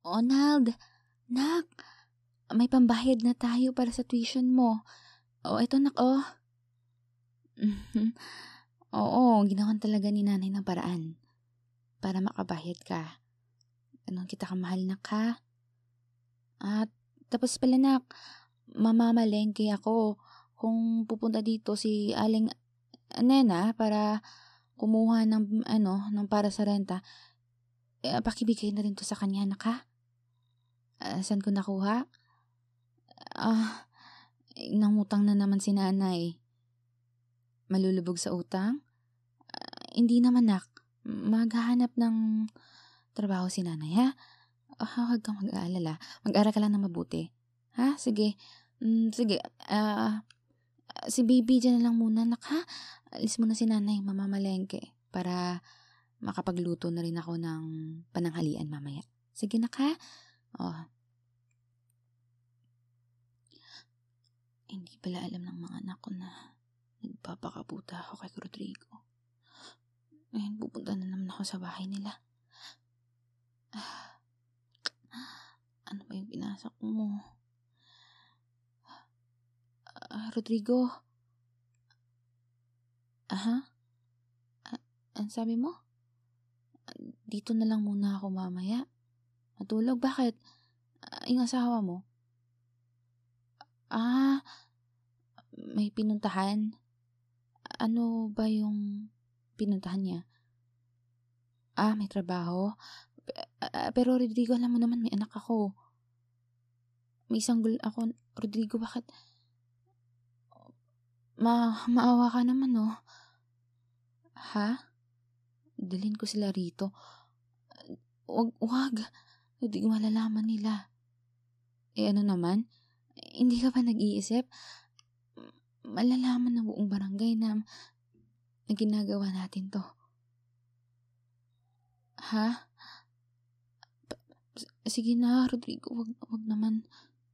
Ronald, nak, may pambayad na tayo para sa tuition mo. Eto nak, Mhm. Oo, ginawan talaga ni nanay ng paraan para makabayad ka. Ganun kita kamahal nak ha. At tapos pala nak, mamamalengke ako kung pupunta dito si Aling Nena para kumuha ng para sa renta. Pakibigay na rin to sa kanya nak ha. Saan ko nakuha? Ah, nangutang na naman si nanay. Malulubog sa utang? Hindi naman nak. Maghahanap ng trabaho si nanay ha. Huwag kang mag-aalala. Mag-aral ka lang ng mabuti. Ha? Sige. Sige. Si baby dyan na lang muna nak ha. Alis muna si nanay mamamalengke para makapagluto na rin ako ng pananghalian mamaya. Sige nak ha. Hindi pala alam ng mga anak ko na nagpapakabuta ako kay Rodrigo. Ngayon pupunta na naman ako sa bahay nila. Ano ba yung pinasok mo? Rodrigo? Ang sabi mo? Dito na lang muna ako mamaya. Matulog? Bakit? Yung asawa mo? May pinuntahan? Ano ba yung pinuntahan niya? May trabaho? Pero Rodrigo, alam mo naman may anak ako. May sanggol ako. Rodrigo, bakit? Maawa ka naman, oh. Ha? Dalhin ko sila rito. Wag. Rodrigo, malalaman nila. Ano naman? Hindi ka pa nag-iisip? Malalaman ng buong barangay na ginagawa natin to. Ha? Sige na, Rodrigo. Wag naman.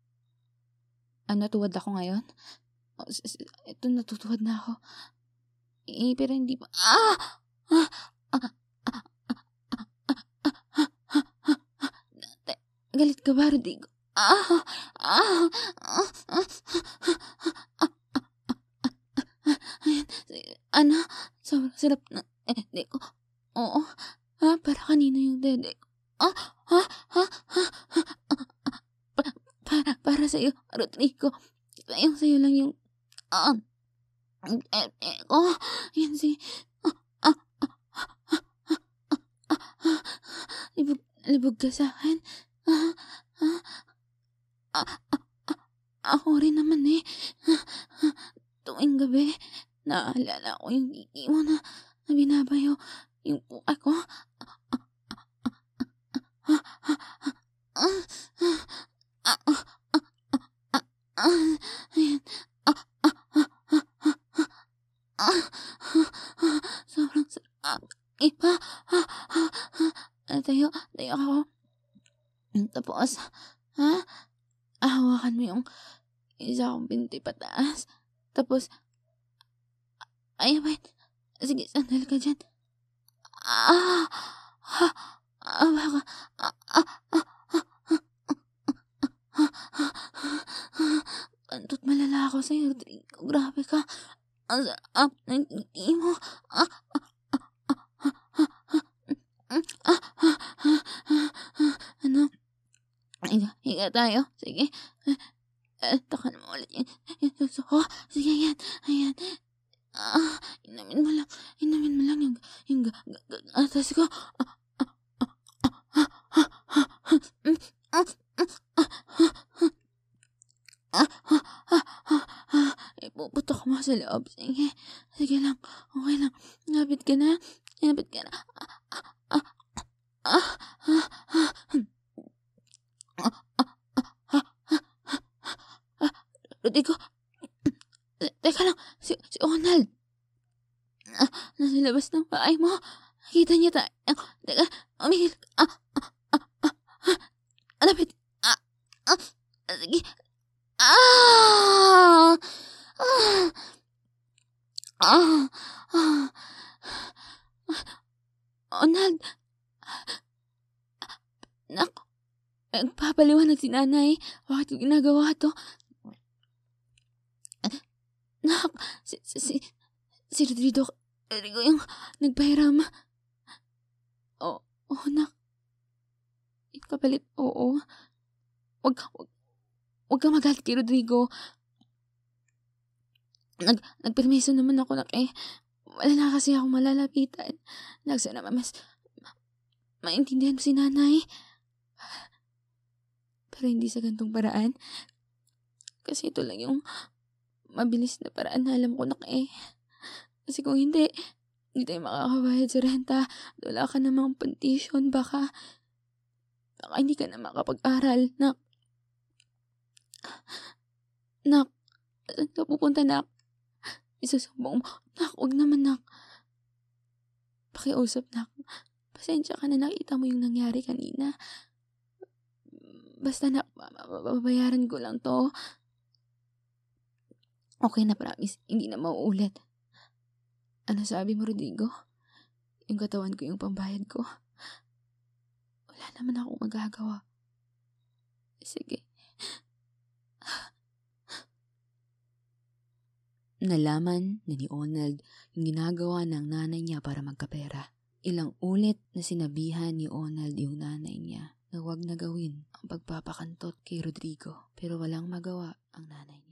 Tuwad ako ngayon? Ito, natutuwad na ako. Pero hindi pa... Galit ka ba, Rodrigo? Sobrang sarap ng dede ko. Oo. Para kanino yung dede ko? Para sa'yo, Rodrigo. Sa'yo lang yung dede ko. Yan si... Libog ka sa'kin. Ako rin naman eh. Tuwing gabi, naaalala ko yung kiki mo na binabayo yung puka ko. Ayan. Sobrang sarap. Iba. Tayo ako. Tapos, hawakan mo yung isa kong binti pataas. Tapos, wait. Sige, sandal ka dyan. Baka, kantot malala ako sa'yo, Rodrigo. Grabe ka. Ang sarap ng titi mo. Higa tayo. Sige. Takan mo ulit yung suso ko. Sige, ayan. Inamin mo lang yung gatas ko. Ipuputok mo sa loob. Sige lang. Okay lang. Lapit ka na. Rodrigo, teka lang, si Ronald. Nasa labas ng bahay mo. Nakita niya tayo. Teka, umihil. Lapit. Sige. Ronald. Naku. Nagpapaliwanag si nanay. Bakit ko ginagawa to? Nak, si Rodrigo yung nagpahiram. Oo, nak. Kapalit, oo. Wag ka magalit kay Rodrigo. Nagpermiso naman ako, nak, eh. Wala na kasi akong malalapitan. Sana mas maintindihan mo si nanay. Pero hindi sa gantong paraan. Kasi ito lang yung mabilis na paraan na alam ko, nak, eh. Kasi kung hindi tayo makakabayad sa renta. Wala ka namang pantisyon. Baka hindi ka na makapag-aral, nak. Nak, saan ka pupunta, nak? Isusumbong mo. Nak, huwag naman, nak. Pakiusap, nak. Pasensya ka na, nakita mo yung nangyari kanina. Basta, nak, babayaran ko lang to. Okay na, promise. Hindi na mauulit. Ano sabi mo, Rodrigo? Yung katawan ko, yung pambayad ko. Wala naman akong magagawa. Sige. Nalaman na ni Ronald yung ginagawa ng nanay niya para magkapera. Ilang ulit na sinabihan ni Ronald yung nanay niya na huwag na gawin ang pagpapakantot kay Rodrigo, pero walang magawa ang nanay niya.